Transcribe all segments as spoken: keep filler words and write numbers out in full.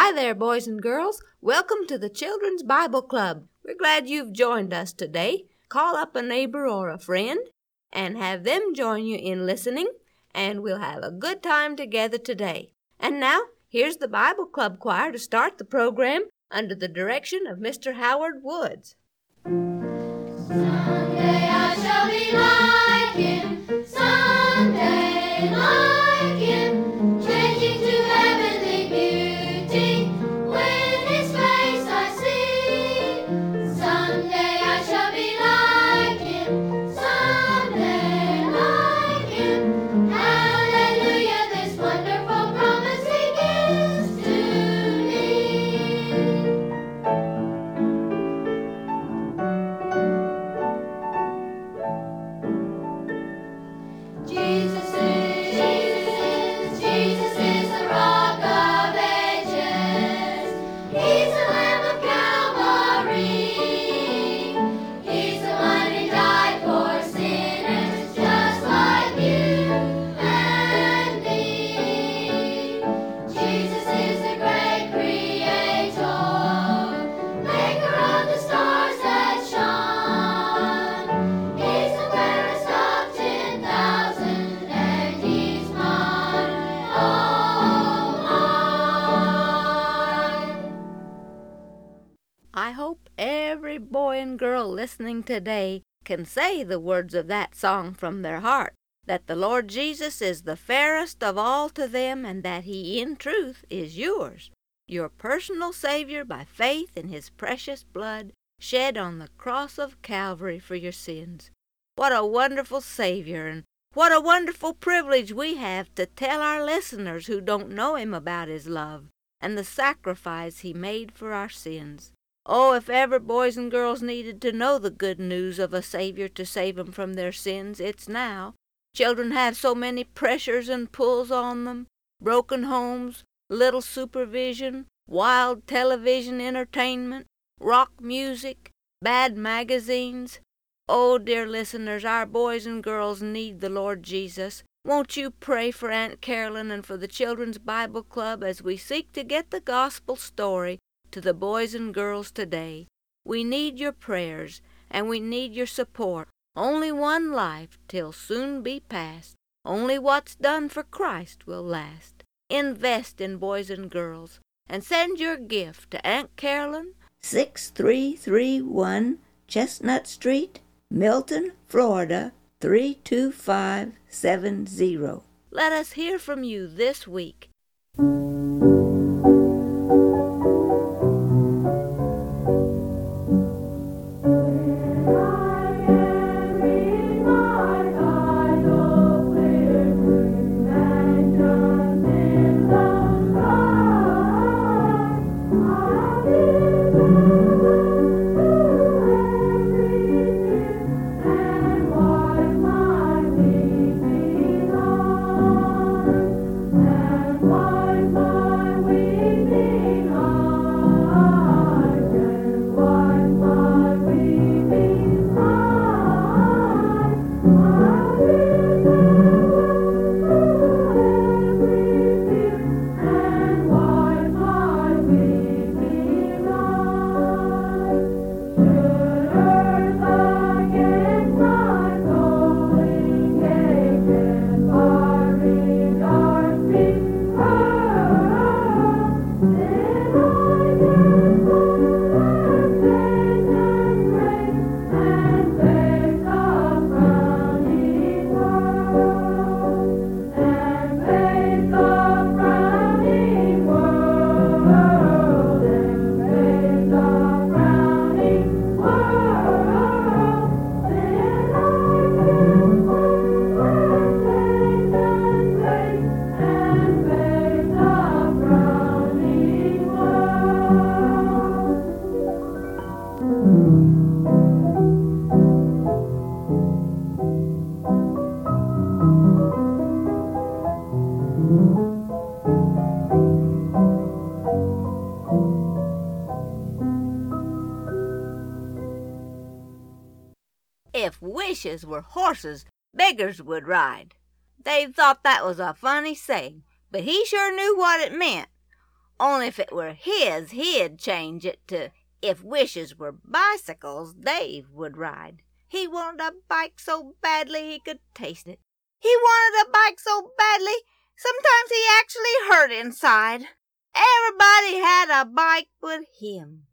Hi there, boys and girls. Welcome to the Children's Bible Club. We're glad you've joined us today. Call up a neighbor or a friend and have them join you in listening, and we'll have a good time together today. And now, here's the Bible Club Choir to start the program under the direction of Mister Howard Woods. Someday I shall be like him, someday like him, changing to heavenly beauty, when his face I see. Someday I shall be like him, someday like him, hallelujah, this wonderful promise he gives to me. Jesus is, Jesus is, Jesus is the rock of ages. He's the Lamb of Calvary. He's the one who died for sinners just like you and me. Jesus is the great creator, maker of the stars that shine. He's the fairest of ten thousand, and he's mine, all mine. I hope every boy and girl listening today can say the words of that song from their heart, that the Lord Jesus is the fairest of all to them, and that he in truth is yours, your personal Savior by faith in his precious blood shed on the cross of Calvary for your sins. What a wonderful Savior, and what a wonderful privilege we have to tell our listeners who don't know him about his love and the sacrifice he made for our sins. Oh, if ever boys and girls needed to know the good news of a Savior to save them from their sins, it's now. Children have so many pressures and pulls on them, broken homes, little supervision, wild television entertainment, rock music, bad magazines. Oh, dear listeners, our boys and girls need the Lord Jesus. Won't you pray for Aunt Carolyn and for the Children's Bible Club as we seek to get the gospel story to the boys and girls today? We need your prayers, and we need your support. Only one life till soon be past. Only what's done for Christ will last. Invest in boys and girls, and send your gift to Aunt Carolyn, six three three one Chestnut Street, Milton, Florida, three two five seven zero. Let us hear from you this week. If wishes were horses, beggars would ride. Dave thought that was a funny saying, but he sure knew what it meant. Only if it were his, he'd change it to if wishes were bicycles, Dave would ride. He wanted a bike so badly he could taste it. He wanted a bike so badly, sometimes he actually hurt inside. Everybody had a bike but him.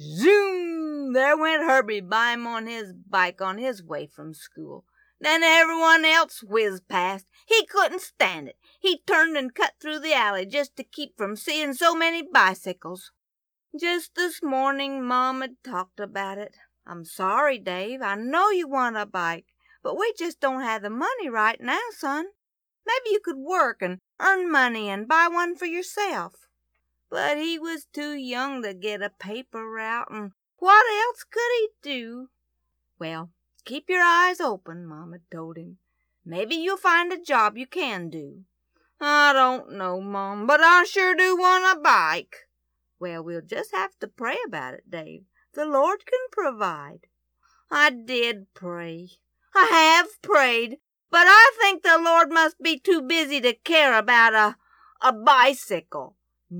Zoom! There went Herbie by him on his bike on his way from school. Then everyone else whizzed past. He couldn't stand it. He turned and cut through the alley just to keep from seeing so many bicycles. Just this morning Mom had talked about it. I'm sorry, Dave. I know you want a bike, but we just don't have the money right now, son. Maybe you could work and earn money and buy one for yourself. But he was too young to get a paper route, and what else could he do? Well, keep your eyes open, Mama told him. Maybe you'll find a job you can do. I don't know, Mom, but I sure do want a bike. Well, we'll just have to pray about it, Dave. The Lord can provide. I did pray. I have prayed, but I think the Lord must be too busy to care about a, a bicycle.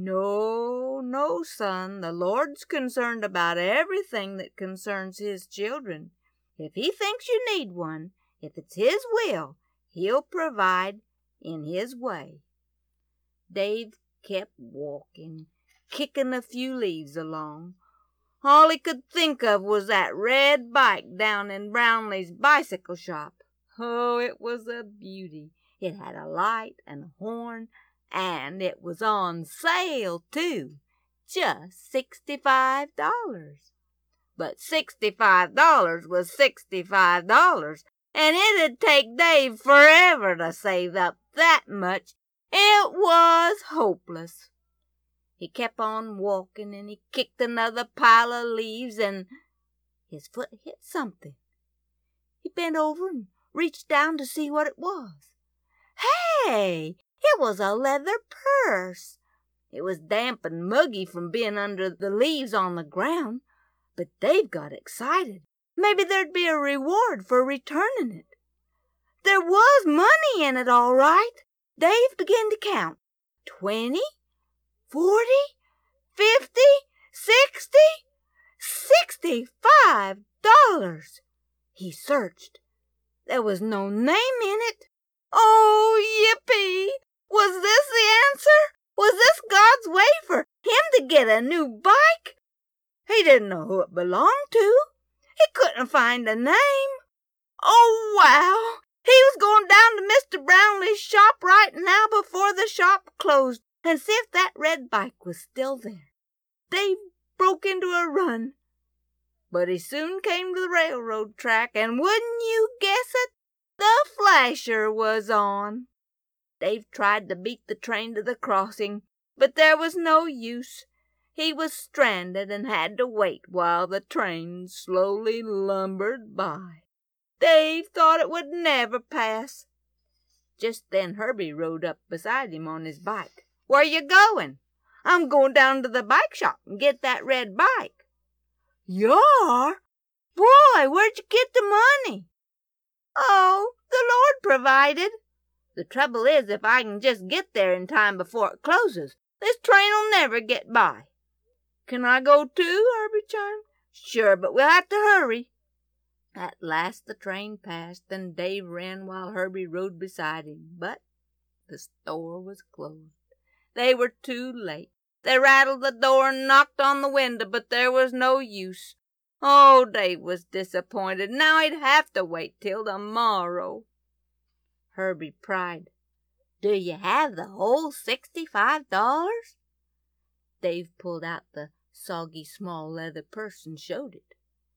No, no, son, the Lord's concerned about everything that concerns His children. If He thinks you need one, if it's His will, He'll provide in His way. Dave kept walking, kicking a few leaves along. All he could think of was that red bike down in Brownlee's bicycle shop. Oh, it was a beauty. It had a light and a horn, and it was on sale, too. Just sixty-five dollars. But sixty-five dollars was sixty-five dollars, and it'd take Dave forever to save up that much. It was hopeless. He kept on walking, and he kicked another pile of leaves, and his foot hit something. He bent over and reached down to see what it was. Hey! It was a leather purse. It was damp and muggy from being under the leaves on the ground, but Dave got excited. Maybe there'd be a reward for returning it. There was money in it, all right. Dave began to count. Twenty, forty, fifty, sixty, sixty-five dollars. He searched. There was no name in it. Oh, yippee! Was this the answer? Was this God's way for him to get a new bike? He didn't know who it belonged to. He couldn't find a name. Oh, wow! He was going down to Mister Brownlee's shop right now before the shop closed and see if that red bike was still there. Dave broke into a run. But he soon came to the railroad track, and wouldn't you guess it? The flasher was on. Dave tried to beat the train to the crossing, but there was no use. He was stranded and had to wait while the train slowly lumbered by. Dave thought it would never pass. Just then Herbie rode up beside him on his bike. "Where you going?" "I'm going down to the bike shop and get that red bike." "You are? Boy, where'd you get the money?" "Oh, the Lord provided. The trouble is, if I can just get there in time before it closes, this train'll never get by." "Can I go too?" Herbie chimed. "Sure, but we'll have to hurry." At last the train passed, and Dave ran while Herbie rode beside him. But the store was closed. They were too late. They rattled the door and knocked on the window, but there was no use. Oh, Dave was disappointed. Now he'd have to wait till tomorrow. Herbie cried, "Do you have the whole sixty-five dollars?" Dave pulled out the soggy small leather purse and showed it.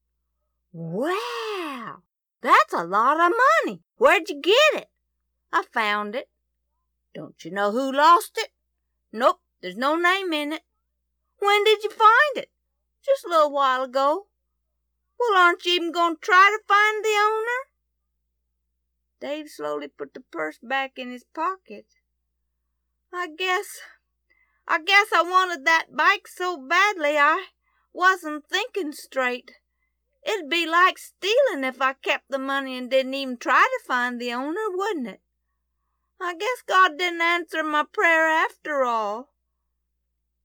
"Wow, that's a lot of money. Where'd you get it?" "I found it." "Don't you know who lost it?" "Nope, there's no name in it." "When did you find it?" "Just a little while ago." "Well, aren't you even going to try to find the owner?" Dave slowly put the purse back in his pocket. I guess, I guess I wanted that bike so badly I wasn't thinking straight. It'd be like stealing if I kept the money and didn't even try to find the owner, wouldn't it? I guess God didn't answer my prayer after all."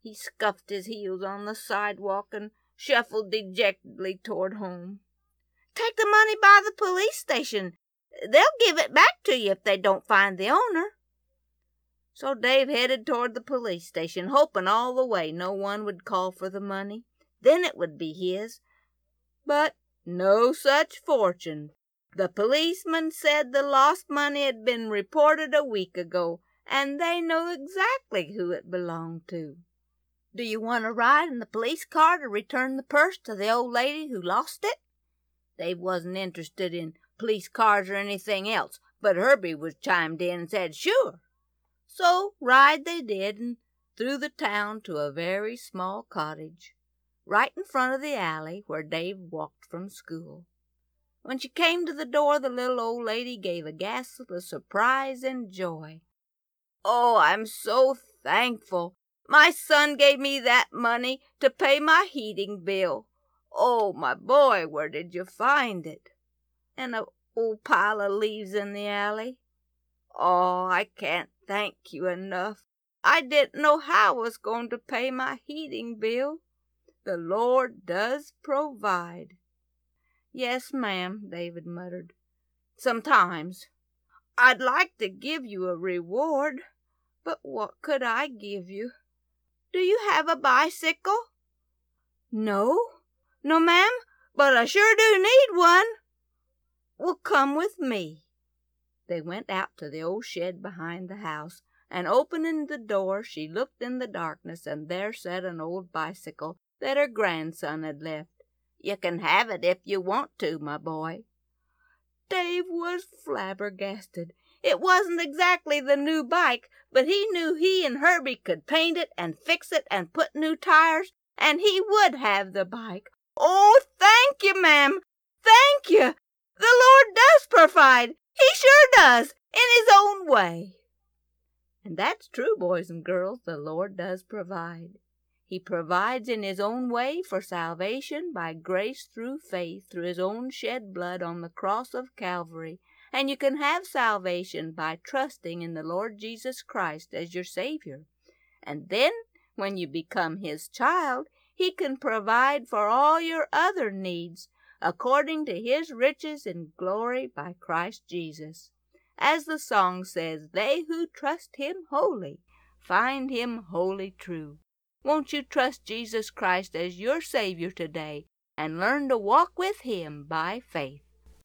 He scuffed his heels on the sidewalk and shuffled dejectedly toward home. "Take the money by the police station. They'll give it back to you if they don't find the owner." So Dave headed toward the police station, hoping all the way no one would call for the money. Then it would be his. But no such fortune. The policeman said the lost money had been reported a week ago, and they know exactly who it belonged to. "Do you want to ride in the police car to return the purse to the old lady who lost it?" Dave wasn't interested in police cars or anything else, but Herbie was chimed in and said, "Sure." So ride they did, and through the town to a very small cottage, right in front of the alley where Dave walked from school. When she came to the door, the little old lady gave a gasp of surprise and joy. "Oh, I'm so thankful. My son gave me that money to pay my heating bill. Oh, my boy, where did you find it?" "In an old pile of leaves in the alley." "Oh, I can't thank you enough. I didn't know how I was going to pay my heating bill. The Lord does provide." "Yes, ma'am," David muttered. "Sometimes. I'd like to give you a reward, but what could I give you? Do you have a bicycle?" "No, no, ma'am, but I sure do need one." "Well, come with me." They went out to the old shed behind the house, and opening the door, she looked in the darkness, and there sat an old bicycle that her grandson had left. "You can have it if you want to, my boy." Dave was flabbergasted. It wasn't exactly the new bike, but he knew he and Herbie could paint it and fix it and put new tires, and he would have the bike. "Oh, thank you, ma'am. Thank you. The Lord does provide. He sure does, in His own way." And that's true, boys and girls. The Lord does provide. He provides in His own way for salvation by grace through faith, through His own shed blood on the cross of Calvary. And you can have salvation by trusting in the Lord Jesus Christ as your Savior. And then, when you become His child, He can provide for all your other needs, according to His riches in glory by Christ Jesus. As the song says, "They who trust Him wholly find Him wholly true." Won't you trust Jesus Christ as your Savior today and learn to walk with Him by faith?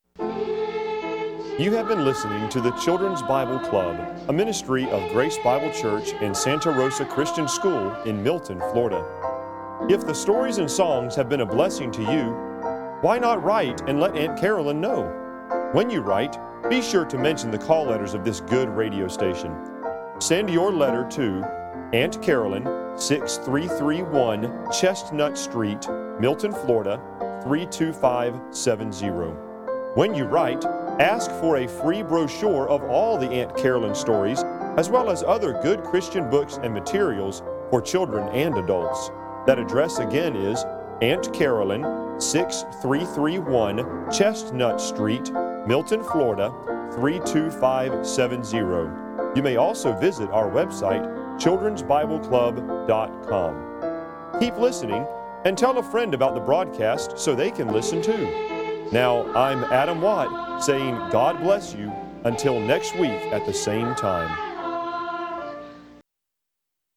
You have been listening to the Children's Bible Club, a ministry of Grace Bible Church in Santa Rosa Christian School in Milton, Florida. If the stories and songs have been a blessing to you, why not write and let Aunt Carolyn know? When you write, be sure to mention the call letters of this good radio station. Send your letter to Aunt Carolyn, six three three one Chestnut Street, Milton, Florida, three two five seven zero. When you write, ask for a free brochure of all the Aunt Carolyn stories, as well as other good Christian books and materials for children and adults. That address again is Aunt Carolyn, six three three one Chestnut Street, Milton, Florida, three two five seven zero. You may also visit our website, children's bible club dot com. Keep listening and tell a friend about the broadcast so they can listen too. Now, I'm Adam Watt saying God bless you until next week at the same time.